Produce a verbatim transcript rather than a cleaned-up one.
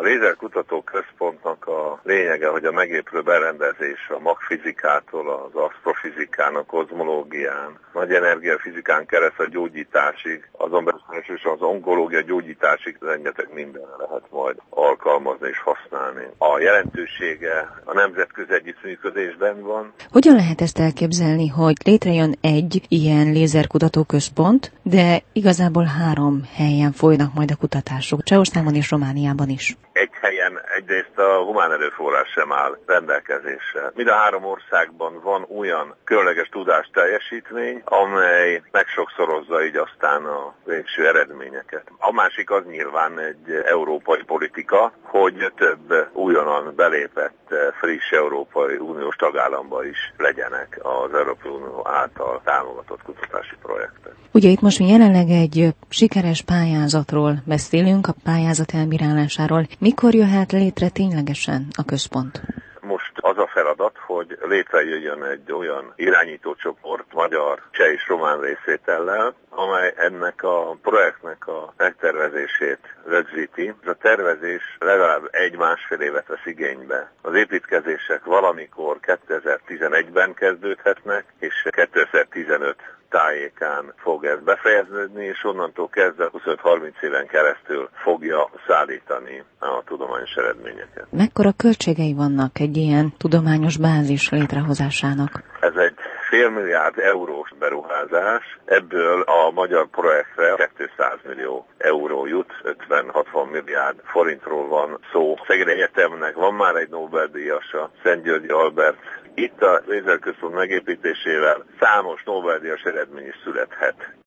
Lézerkutató Központnak a lényege, hogy a megépülő berendezés a magfizikától az asztrofizikán, a kozmológián, nagy energiafizikán keresztül a gyógyításig, azon belül elsősorban az onkológia gyógyításig rengeteg mindenre lehet majd alkalmazni és használni. A jelentősége a nemzetközi együttműködésben van. Hogyan lehet ezt elképzelni, hogy létrejön egy ilyen lézerkutató központ, de igazából három helyen folynak majd a kutatások, Csehországban és Romániában is? Egy helyen egyrészt a humán erőforrás sem áll rendelkezésre. Mind a három országban van olyan különleges tudás teljesítmény, amely megsokszorozza így aztán a végső eredményeket. A másik az nyilván egy európai politika, hogy több újonnan belépett friss Európai Uniós tagállamba is legyenek az Európai Unió által támogatott kutatási projektek. Ugye itt most mi jelenleg egy sikeres pályázatról beszélünk, a pályázat elbírálásáról. Mikor jöhet létre ténylegesen a központ? Most az a feladat, hogy létrejöjjön egy olyan irányítócsoport magyar, cseh és román részvétellel, amely ennek a projektnek a megtervezését rögzíti. Ez a tervezés legalább egy-másfél évet vesz igénybe. Az építkezések valamikor kétezer-tizenegyben kezdődhetnek, és kétezer-tizenöt tájékán fog ez befejeződni, és onnantól kezdve huszonöt-harminc éven keresztül fogja szállítani a tudományos eredményeket. Mekkora költségei vannak egy ilyen tudományos bázis létrehozásának? Ez egy félmilliárd eurós beruházás, ebből a magyar projektre kétszáz millió euró jut, ötven-hatvan milliárd forintról van szó. Szegedi Egyetemnek van már egy Nobel-díjasa, Szent-Györgyi Albert. Itt a lézerközpont megépítésével számos Nobel-díjas eredmény is születhet.